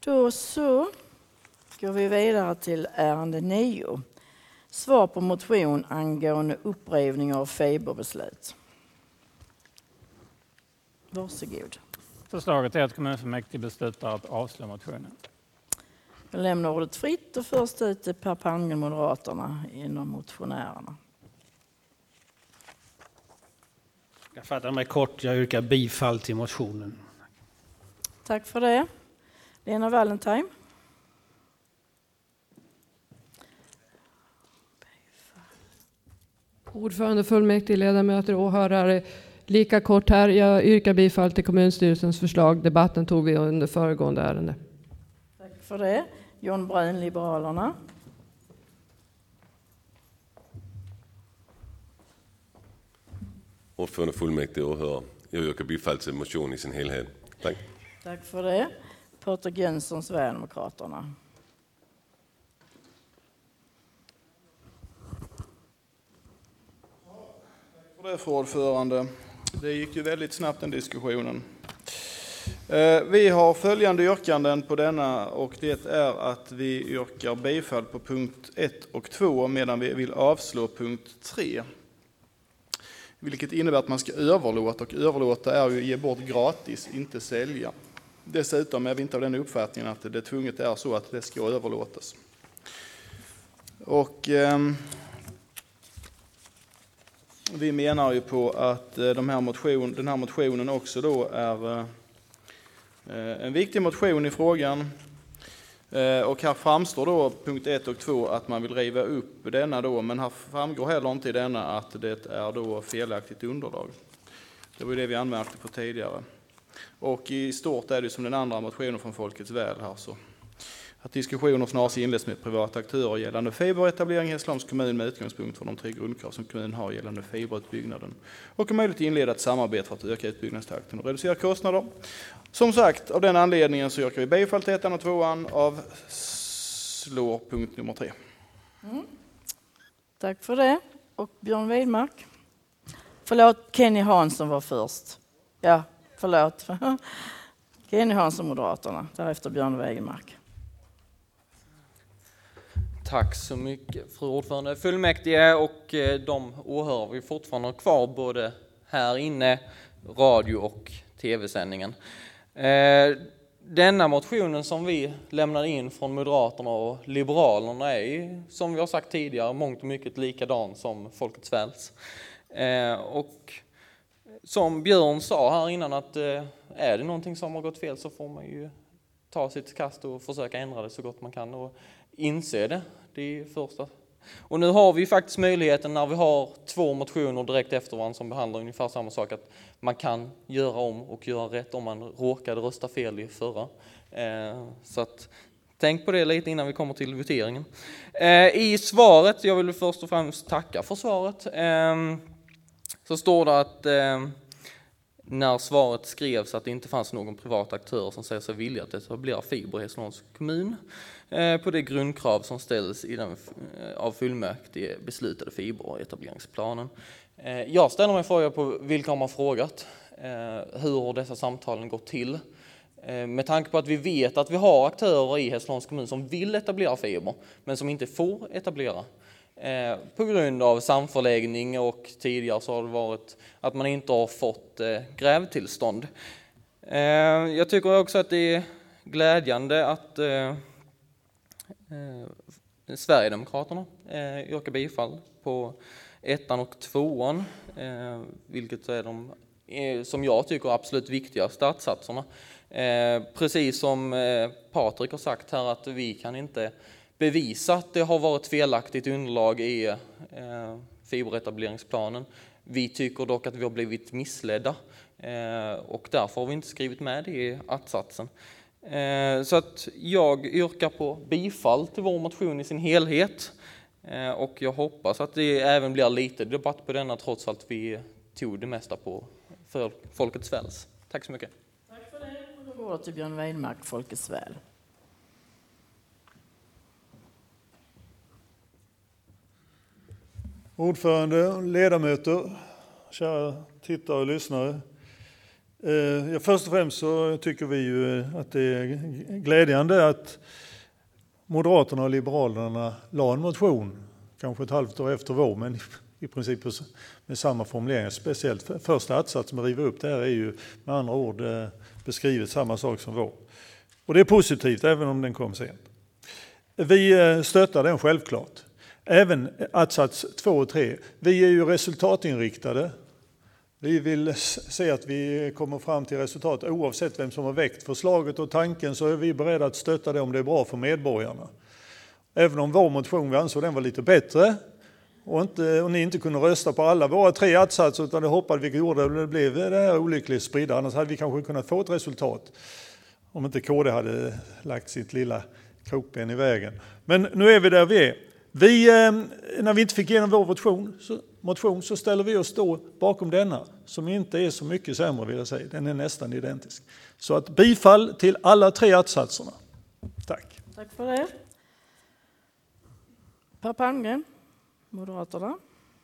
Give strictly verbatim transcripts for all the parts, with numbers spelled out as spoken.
Då så går vi vidare till ärende nio. Svar på motion angående upprivning av fiberbeslut. Varsågod. Förslaget är att kommunfullmäktige beslutar att avslå motionen. Jag lämnar ordet fritt och först ut till Per Palmgren, Moderaterna, inom motionärerna. Jag fattar mig kort, jag yrkar bifall till motionen. Tack för det. Lena Valentine. Ordförande, fullmäktige, ledamöter och åhörare. Lika kort här, jag yrkar bifall till kommunstyrelsens förslag. Debatten tog vi under föregående ärende. Tack för det. John Brun, Liberalerna. Ordförande, fullmäktige och åhörare. Jag yrkar bifall till motionen i sin helhet. Tack. Tack för det. Patrik Jönsson, Sverigedemokraterna. Tack för det, för ordförande. Det gick ju väldigt snabbt den diskussionen. Vi har följande yrkanden på denna och det är att vi yrkar bifall på punkt ett och två medan vi vill avslå punkt tre. Vilket innebär att man ska överlåta och överlåta är ju att ge bort gratis, inte sälja. Dessutom är vi inte av den uppfattningen att det tvunget är så att det ska överlåtas. Och eh, vi menar ju på att de här motion, den här motionen också då är eh, en viktig motion i frågan. Eh, och här framstår då punkt ett och två att man vill riva upp denna då, men här framgår heller inte i denna att det är då felaktigt underlag. Det var ju det vi anmärkte på tidigare. Och i stort är det som den andra motionen från Folkets väl här så. Att diskussioner snarare inleds med privata aktörer gällande fiberetablering i Hässleholms kommun med utgångspunkt från de tre grundkrav som kommunen har gällande fiberutbyggnaden. Och om möjligt inleda ett samarbete för att öka utbyggnadstakten och reducera kostnader. Som sagt, av den anledningen så yrkar vi bifall till ettan och tvåan av slår punkt nummer tre. Mm. Tack för det. Och Björn Widmark. Förlåt, Kenny Hansson var först. Ja, förlåt. Kenny Hansson, Moderaterna. Därefter Björn Widmark. Tack så mycket, fru ordförande. Fullmäktige och de åhör vi fortfarande kvar både här inne, radio och tv-sändningen. Denna motionen som vi lämnade in från Moderaterna och Liberalerna är, som vi har sagt tidigare, mångt och mycket likadan som Folkets väls. Och som Björn sa här innan att är det någonting som har gått fel så får man ju ta sitt kast och försöka ändra det så gott man kan och inse det. Det är första. Och nu har vi faktiskt möjligheten när vi har två motioner direkt efter varandra som behandlar ungefär samma sak att man kan göra om och göra rätt om man råkade rösta fel i förra. Eh, så att tänk på det lite innan vi kommer till voteringen. Eh, I svaret, jag vill först och främst tacka för svaret, eh, så står det att eh, när svaret skrevs att det inte fanns någon privat aktör som säger sig vilja att etablera fiber i Hässleholms kommun eh, på det grundkrav som ställs i den eh, av fullmäktige beslutade fiberetableringsplanen. Eh, jag ställer mig frågan på vilka har man frågat, eh, hur har dessa samtalen gått till? Eh, med tanke på att vi vet att vi har aktörer i Hässleholms kommun som vill etablera fiber men som inte får etablera. Eh, på grund av samförläggning och tidigare så har det varit att man inte har fått eh, grävtillstånd. Eh, jag tycker också att det är glädjande att eh, eh, Sverigedemokraterna eh, yrkar bifall på ettan och tvåan, eh, vilket är de eh, som jag tycker absolut viktiga startsatserna. Eh, precis som eh, Patrik har sagt här att vi kan inte bevisa att det har varit felaktigt underlag i eh, fiberetableringsplanen. Vi tycker dock att vi har blivit missledda eh, och därför har vi inte skrivit med det i att-satsen. Eh, så att jag yrkar på bifall till vår motion i sin helhet eh, och jag hoppas att det även blir lite debatt på denna trots att vi tog det mesta på för Folkets väls. Tack så mycket. Tack för det. Och då går det till Björn Widmark, Folkets väl. Ordförande, ledamöter, kära tittare och lyssnare. Ja, först och främst så tycker vi ju att det är glädjande att Moderaterna och Liberalerna la en motion, kanske ett halvt år efter vår, men i princip med samma formuleringar. Speciellt första att-sats med riva upp det här är ju med andra ord beskrivet samma sak som vår. Och det är positivt även om den kom sent. Vi stöttar den självklart. Även att-sats två och tre. Vi är ju resultatinriktade. Vi vill se att vi kommer fram till resultat oavsett vem som har väckt förslaget och tanken, så är vi beredda att stötta det om det är bra för medborgarna. Även om vår motion vi ansåg den var lite bättre och, inte, och ni inte kunde rösta på alla våra tre att-satser utan det hoppade vi gjorde och det blev det här olyckligt spridda. Annars hade vi kanske kunnat få ett resultat om inte K D hade lagt sitt lilla krokben i vägen. Men nu är vi där vi är. Vi, när vi inte fick igenom vår motion så, motion så ställer vi oss då bakom denna som inte är så mycket sämre vill jag säga. Den är nästan identisk. Så att bifall till alla tre att-satserna. Tack. Tack för det. Per Palmgren, Moderaterna.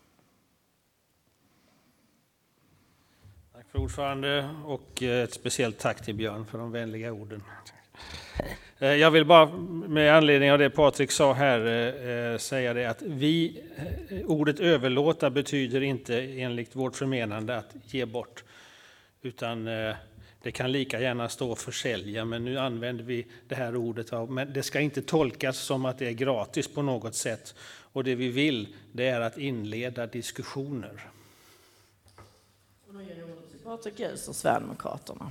Tack för ordförande och ett speciellt tack till Björn för de vänliga orden. Jag vill bara med anledning av det Patrik sa här säga det att vi, ordet överlåta betyder inte enligt vårt förmenande att ge bort, utan det kan lika gärna stå försälja, men nu använder vi det här ordet. Men det ska inte tolkas som att det är gratis på något sätt, och det vi vill det är att inleda diskussioner. Och då ger jag ordet till Patrik Ljus och Sverigedemokraterna.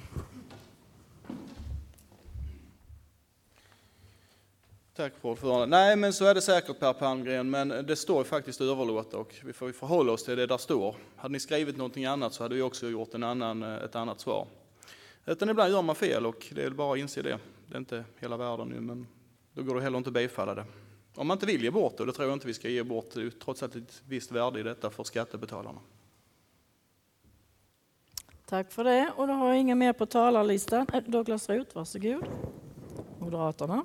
Tack för ordförande. Nej, men så är det säkert Per Palmgren, men det står faktiskt överlåta och vi får förhålla oss till det där står. Hade ni skrivit någonting annat så hade vi också gjort en annan, ett annat svar. Utan ibland gör man fel och det är bara att inse det. Det är inte hela världen nu, men då går det heller inte att bifalla det. Om man inte vill ge bort det, och det tror jag inte vi ska ge bort, det, trots att det är ett visst värde i detta för skattebetalarna. Tack för det. Och då har jag inga mer på talarlistan. Douglas Roth, varsågod. Moderaterna.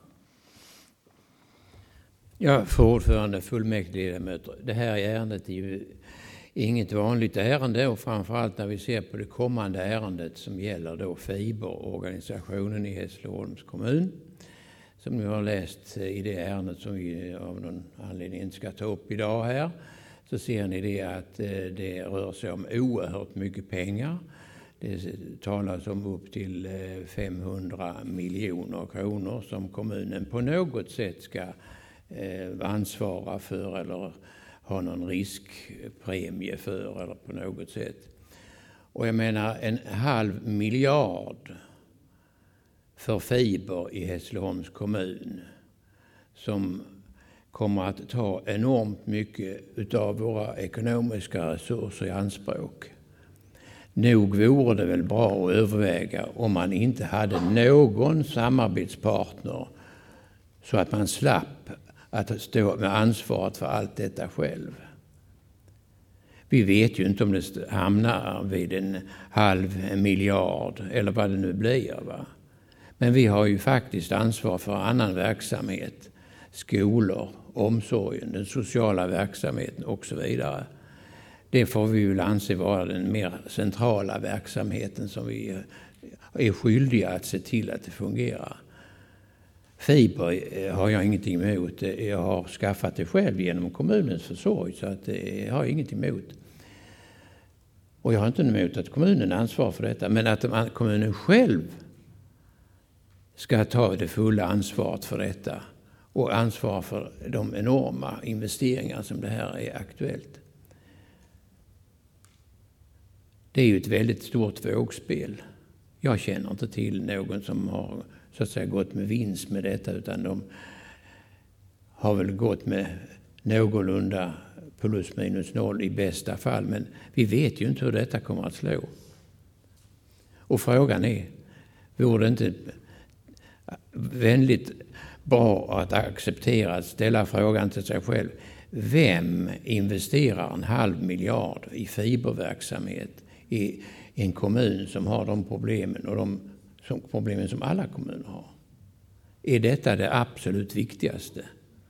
Ja, för ordförande, fullmäktigeledamöter. Det här ärendet är ju inget vanligt ärende, och framförallt när vi ser på det kommande ärendet som gäller då fiberorganisationen i Hässleholms kommun. Som ni har läst i det ärendet som vi av någon anledning inte ska ta upp idag här, så ser ni det att det rör sig om oerhört mycket pengar. Det talas om upp till femhundra miljoner kronor som kommunen på något sätt ska ansvara för eller ha någon riskpremie för eller på något sätt. Och jag menar en halv miljard för fiber i Hässleholms kommun som kommer att ta enormt mycket utav våra ekonomiska resurser i anspråk. Nog vore det väl bra att överväga om man inte hade någon samarbetspartner så att man slapp att stå med ansvaret för allt detta själv. Vi vet ju inte om det hamnar vid en halv miljard eller vad det nu blir. Va? Men vi har ju faktiskt ansvar för annan verksamhet. Skolor, omsorgen, den sociala verksamheten och så vidare. Det får vi väl anse vara den mer centrala verksamheten som vi är skyldiga att se till att det fungerar. Fiber har jag ingenting emot. Jag har skaffat det själv genom kommunens försorg, så att det har jag ingenting emot. Och jag har inte emot att kommunen ansvarar för detta, men att kommunen själv ska ta det fulla ansvaret för detta och ansvara för de enorma investeringar som det här är aktuellt. Det är ju ett väldigt stort vågspel. Jag känner inte till någon som har så att säga gått med vinst med detta, utan de har väl gått med någorlunda plus minus noll i bästa fall. Men vi vet ju inte hur detta kommer att slå. Och frågan är, vore det inte väldigt bra att acceptera, att ställa frågan till sig själv: vem investerar en halv miljard i fiberverksamhet i en kommun som har de problemen och de som problemen som alla kommuner har? Är detta det absolut viktigaste?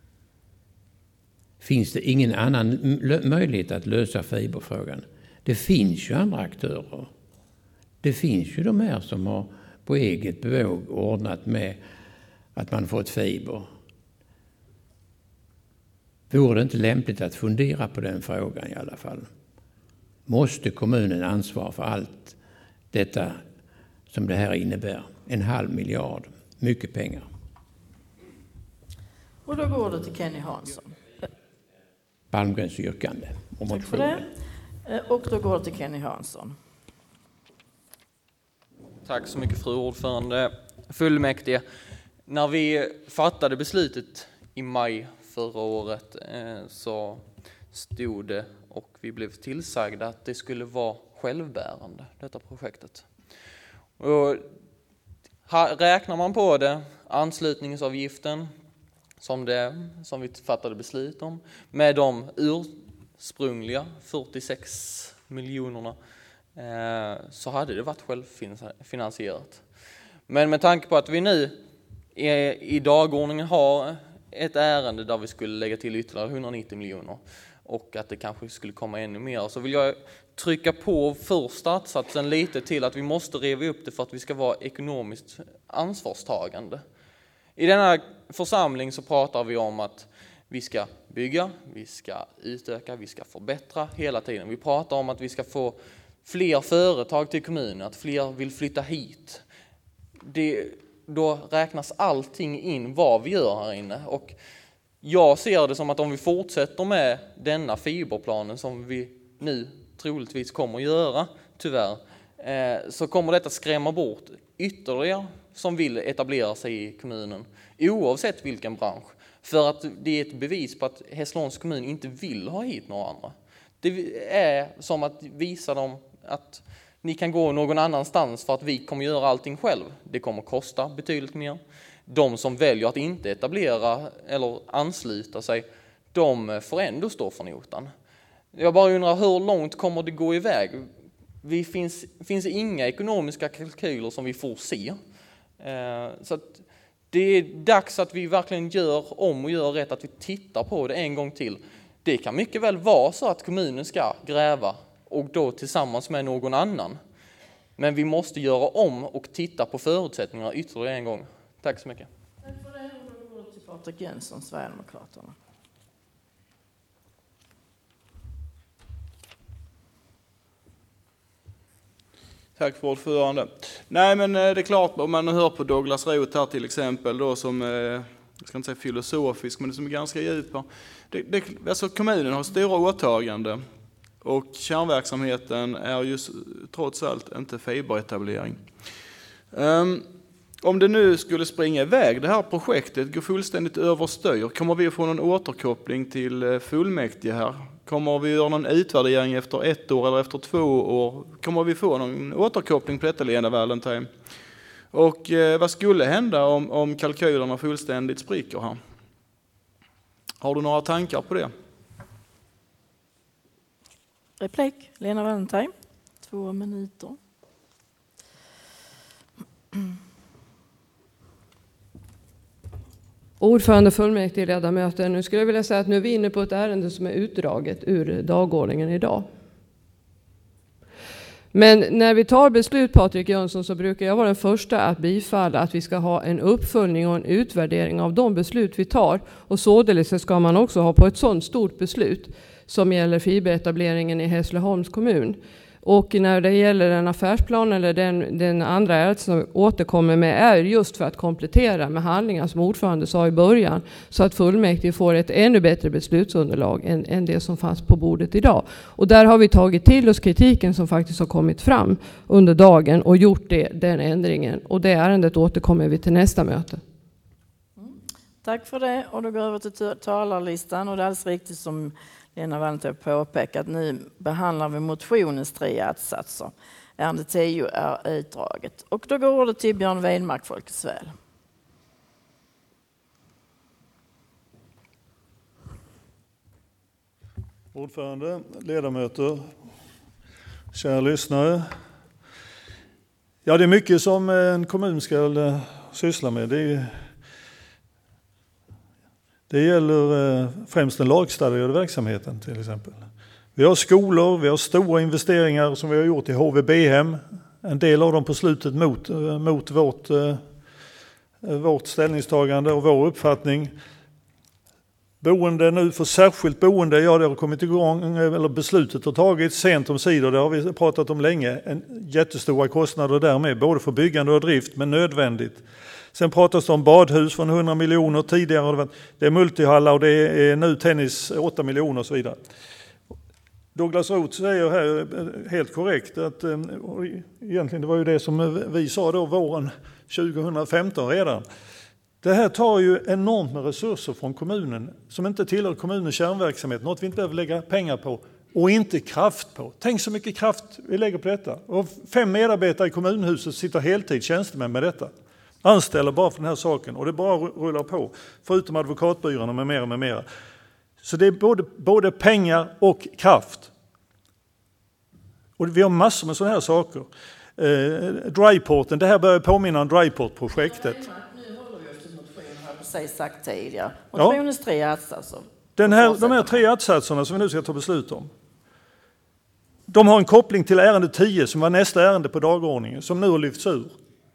Finns det ingen annan möjlighet att lösa fiberfrågan? Det finns ju andra aktörer. Det finns ju de här som har på eget bevåg ordnat med att man fått fiber. Vore det inte lämpligt att fundera på den frågan i alla fall? Måste kommunen ansvara för allt detta som det här innebär? En halv miljard, mycket pengar. Och då går det till Kenny Hansson. Palmgrens yrkande och Tack för motionen. det. Och då går det till Kenny Hansson. Tack så mycket fru ordförande. Fullmäktige. När vi fattade beslutet i maj förra året eh, så stod det och vi blev tillsagda att det skulle vara självbärande, detta projektet. Och här räknar man på det, anslutningsavgiften som, det, som vi fattade beslut om, med de ursprungliga fyrtiosex miljonerna, eh, så hade det varit självfinansierat. Men med tanke på att vi nu är, i dagordningen har ett ärende där vi skulle lägga till ytterligare hundranittio miljoner och att det kanske skulle komma ännu mer, så vill jag trycka på för startsatsen lite till att vi måste reva upp det för att vi ska vara ekonomiskt ansvarstagande. I denna församling så pratar vi om att vi ska bygga, vi ska utöka, vi ska förbättra hela tiden. Vi pratar om att vi ska få fler företag till kommunen, att fler vill flytta hit. Det, då räknas allting in vad vi gör här inne. Och jag ser det som att om vi fortsätter med denna fiberplanen som vi nu troligtvis kommer att göra, tyvärr, eh, så kommer detta skrämma bort ytterligare som vill etablera sig i kommunen, oavsett vilken bransch. För att det är ett bevis på att Hässleholms kommun inte vill ha hit några andra. Det är som att visa dem att ni kan gå någon annanstans för att vi kommer göra allting själv. Det kommer kosta betydligt mer. De som väljer att inte etablera eller ansluta sig, de får ändå stå för notan. Jag bara undrar, hur långt kommer det gå iväg? Det finns, finns inga ekonomiska kalkyler som vi får se. Eh, så att det är dags att vi verkligen gör om och gör rätt, att vi tittar på det en gång till. Det kan mycket väl vara så att kommunen ska gräva och då tillsammans med någon annan. Men vi måste göra om och titta på förutsättningarna ytterligare en gång. Tack så mycket. Tack för det. Och då går det till Patrik Jönsson, Sverigedemokraterna. Tack för ordförande. Nej, men det är klart, om man hör på Douglas Roth här till exempel då, som, jag ska inte säga filosofisk, men det som är ganska djup. Det, det, alltså kommunen har stora åtagande och kärnverksamheten är ju trots allt inte fiberetablering. Um, om det nu skulle springa iväg, det här projektet går fullständigt överstyr, kommer vi att få någon återkoppling till fullmäktige här? Kommer vi göra någon utvärdering efter ett år eller efter två år? Kommer vi få någon återkoppling på detta, Lena Valentine? Och eh, vad skulle hända om, om kalkylerna fullständigt spricker här? Har du några tankar på det? Replik, Lena Valentine. Två minuter. Ordförande, fullmäktige, ledamöter. Nu skulle jag vilja säga att nu är vi inne på ett ärende som är utdraget ur dagordningen idag. Men när vi tar beslut, Patrik Jönsson, så brukar jag vara den första att bifalla att vi ska ha en uppföljning och en utvärdering av de beslut vi tar. Och således ska man också ha på ett sådant stort beslut som gäller fiberetableringen i Hässleholms kommun. Och när det gäller den affärsplan eller den, den andra ärendet som återkommer med är just för att komplettera med handlingar som ordförande sa i början, så att fullmäktige får ett ännu bättre beslutsunderlag än, än det som fanns på bordet idag. Och där har vi tagit till oss kritiken som faktiskt har kommit fram under dagen och gjort det, den ändringen. Och det ärendet återkommer vi till nästa möte. Mm. Tack för det. Och då går vi över till talarlistan, och det är alldeles riktigt som Lena Valentine påpekat, nu behandlar vi motionens tre att-satser. Ärende tio är utdraget. Och då går det till Björn Weidmark, Folkets väl. Ordförande, ledamöter, kära lyssnare. Ja, det är mycket som en kommun ska syssla med. Det är Det gäller främst den lagstadgade verksamheten till exempel. Vi har skolor, vi har stora investeringar som vi har gjort i H V B-hem, en del av dem på slutet mot, mot vårt, vårt ställningstagande och vår uppfattning. Boende nu för särskilt boende, ja det har kommit igång, eller beslutet har tagits sent om sidor, det har vi pratat om länge. En jättestora kostnader därmed, både för byggande och drift, men nödvändigt. Sen pratas det om badhus från hundra miljoner tidigare, det är multihallar och det är nu tennis åtta miljoner och så vidare. Douglas Roth säger här helt korrekt att egentligen det var ju det som vi sa då våren tjugohundrafemton redan. Det här tar ju enormt med resurser från kommunen som inte tillhör kommunens kärnverksamhet, något vi inte behöver lägga pengar på och inte kraft på. Tänk så mycket kraft vi lägger på detta. Och fem medarbetare i kommunhuset sitter heltid tjänstemän med detta. Anställer bara för den här saken och det bara rullar på, förutom advokatbyrån med mera med mera. Så det är både, både pengar och kraft. Och vi har massor med sådana här saker. Eh, Dryporten, det här börjar påminna om Dryport-projektet. Nu håller vi oss till motionen, har precis sagt tidigare. Motionens ja. tre att-satser. Den här, de här tre att-satserna som vi nu ska ta beslut om. De har en koppling till ärende tio som var nästa ärende på dagordningen som nu har lyfts ur.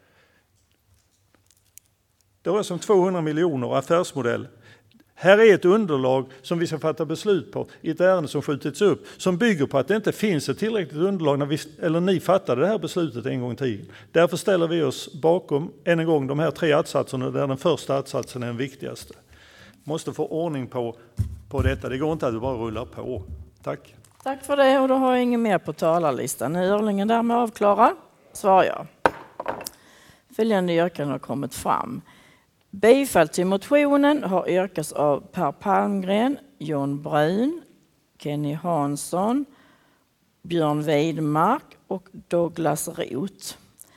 Det rör sig om tvåhundra miljoner affärsmodell. Här är ett underlag som vi ska fatta beslut på i ett ärende som skjutits upp som bygger på att det inte finns ett tillräckligt underlag när vi, eller ni fattade det här beslutet en gång i tiden. Därför ställer vi oss bakom än en gång de här tre att-satserna där den första att-satsen är den viktigaste. Måste få ordning på, på detta. Det går inte att bara rulla på. Tack. Tack för det och då har jag ingen mer på talarlistan. Nu är ordningen därmed avklarad. Svarar jag. Följande yrkanden har kommit fram. Bifall till motionen har yrkats av Per Palmgren, John Brun, Kenny Hansson, Björn Weidmark och Douglas Roth.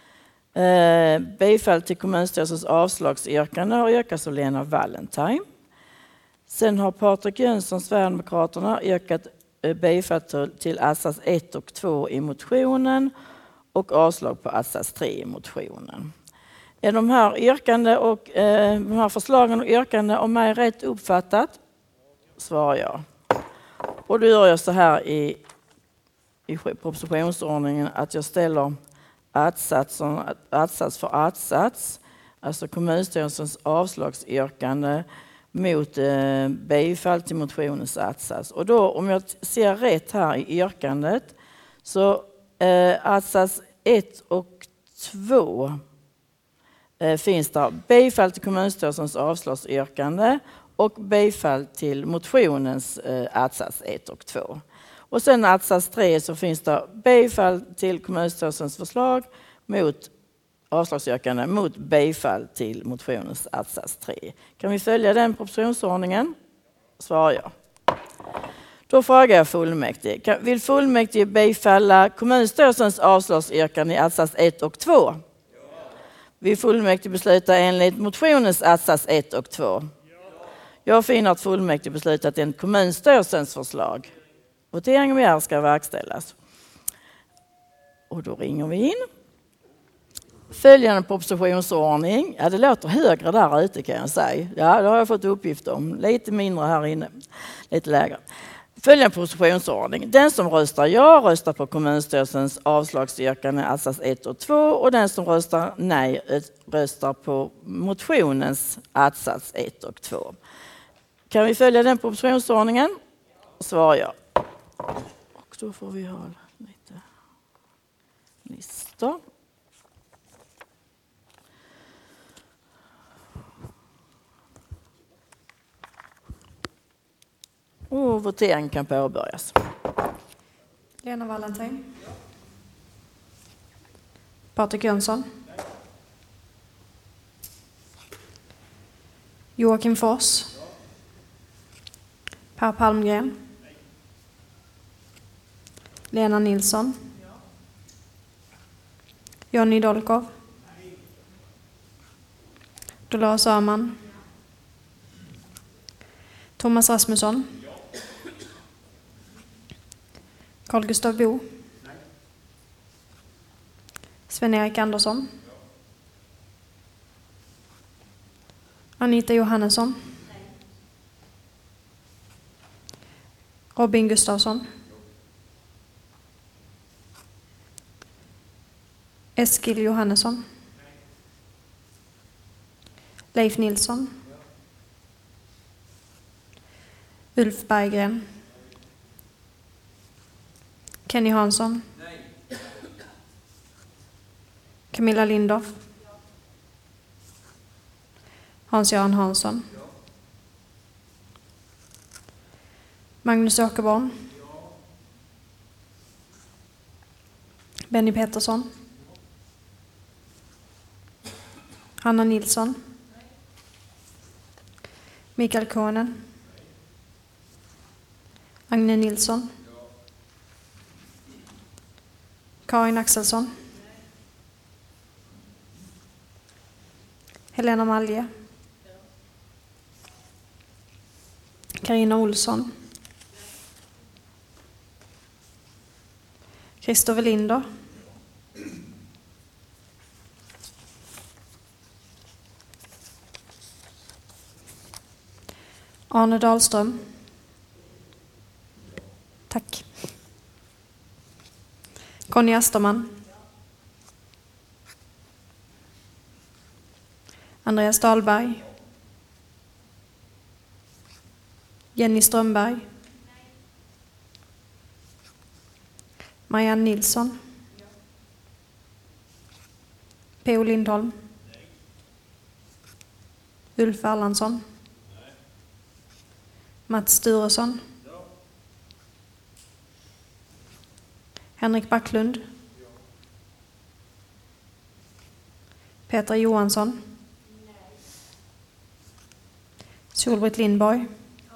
Eh, bifall till kommunstyrelsens avslagsyrkande har yrkats av Lena Valentine. Sen har Patrik Jönsson, Sverigedemokraterna, yrkat bifall till, till att-sats ett och två i motionen och avslag på att-sats tre i motionen. Är de här yrkande och eh, de här förslagen och yrkande om mig rätt uppfattat? Svarar jag. Och då gör jag så här i, i propositionsordningen att jag ställer att-sats, att-sats för att-sats, alltså kommunstyrelsens avslagsyrkande mot eh, bifall till motionens att-sats. Och då om jag ser rätt här i yrkandet så eh, att-sats ett och två finns det bifall till kommunstyrelsens avslagsyrkande och bifall till motionens att-sats ett och två. Och sen att-sats tre så finns det bifall till kommunstyrelsens förslag mot avslagsyrkande mot bifall till motionens att-sats tre. Kan vi följa den propositionsordningen? Svarar jag. Då frågar jag fullmäktige. Vill fullmäktige bifalla kommunstyrelsens avslagsyrkande i att-sats ett och två? Vi fullmäktige beslutar enligt motionens att-sats ett och två. Jag finner att fullmäktige beslutat enligt kommunstyrelsens förslag. Voteringen begär ska verkställas. Och då ringer vi in. Följande propositionsordning. Ja, det låter högre där ute kan jag säga. Ja, det har jag fått uppgift om. Lite mindre här inne. Lite lägre. Följande propositionsordning. Den som röstar ja röstar på kommunstyrelsens avslagsyrkande att-sats ett och två och den som röstar nej röstar på motionens att-sats ett och två. Kan vi följa den propositionsordningen? Svarar jag. Och då får vi ha lite listor. Och voteringen kan påbörjas. Lena Valentine. Patrik Jönsson. Joakim Fors. Per Palmgren. Lena Nilsson. Jonny Dolkov. Dolores Öhman. Thomas Rasmusson. Carl Gustav Bo. Sven-Erik Andersson. Anita Johannesson. Robin Gustafsson. Eskil Johannesson. Leif Nilsson. Ulf Berggren. Kenny Hansson. Camilla Lindorff. Hans-Göran Hansson. Magnus Åkerborn. Benny Pettersson. Hanna Nilsson. Mikael Konen. Agne Nilsson. Karin Axelsson. Helena Malje. Carina Olsson. Christopher Linder. Arne Dahlström. Tack. Conny Asterman. Andreas Dahlberg. Jenny Strömberg. Marianne Nilsson. P O Lindholm. Ulf Erlandsson. Mats Sturesson. Henrik Backlund. Petra Johansson. Solbritt Lindborg.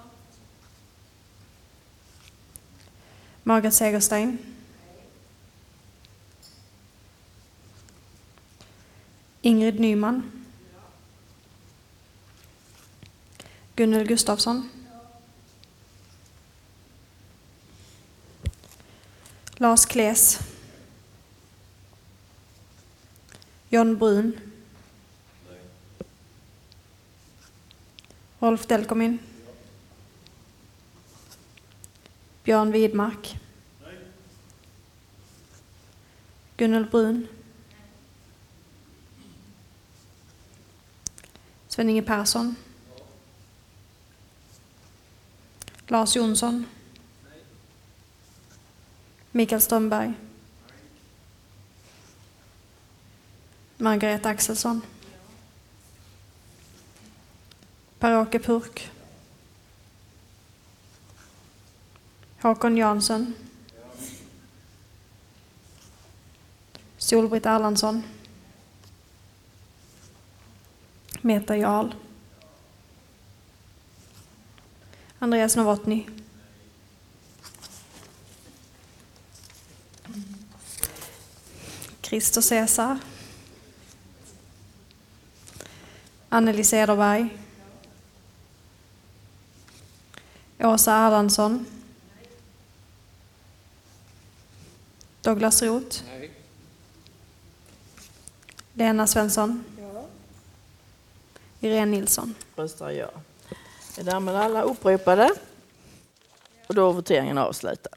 Margaret Segerstein. Ingrid Nyman. Gunnel Gustafsson. Lars Kles. John Brun. Rolf Delkomin. Björn Widmark. Gunnel Brun. Sven-Inge Persson. Lars Jonsson. Mikael Strömberg. Margareta Axelsson. Per-Åke Purk. Håkon Jansson. Solbritt Erlandsson. Meta Jarl. Andreas Novotny. Christer Cesar. Anneli Cederberg. Åsa Erlandsson. Douglas Roth. Nej. Lena Svensson. Ja. Irene Nilsson. Röstar ja. Är därmed alla uppropade? Och då är voteringen avslutad.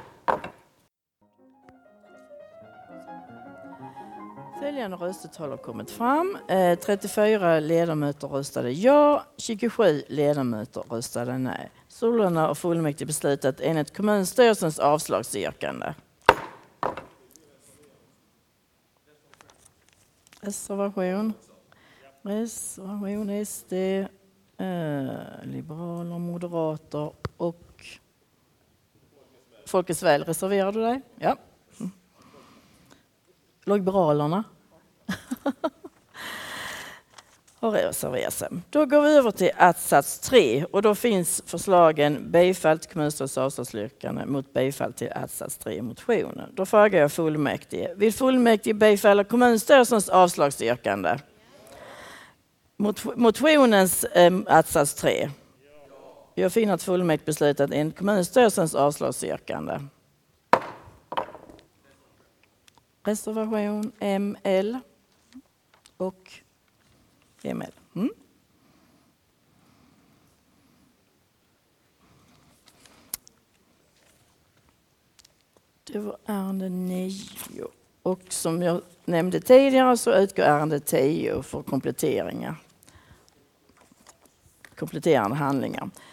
Följande röstetal har kommit fram. Eh, trettiofyra ledamöter röstade ja, tjugosju ledamöter röstade nej. Sålunda har fullmäktige beslutat enligt kommunstyrelsens avslagsyrkande. Reservation. Reservation S D, eh, liberaler, moderater och Folkets väl. Reserverar du dig? Ja. Mm. Liberalerna har reserverat sig. Då går vi över till att-sats tre och då finns förslagen bifall till kommunstyrelsens avslagsyrkande mot bifall till att-sats tre i motionen. Då frågar jag fullmäktige. Vill fullmäktige bifalla kommunstyrelsens avslagsyrkande? Mot, motionens eh, att-sats tre. Jag finner att fullmäktige beslutat enligt kommunstyrelsens avslagsyrkande. Reservation M L och M L. Mm. Det var ärende nio Och som jag nämnde tidigare så utgår ärende tio för kompletteringar. Kompletterande handlingar.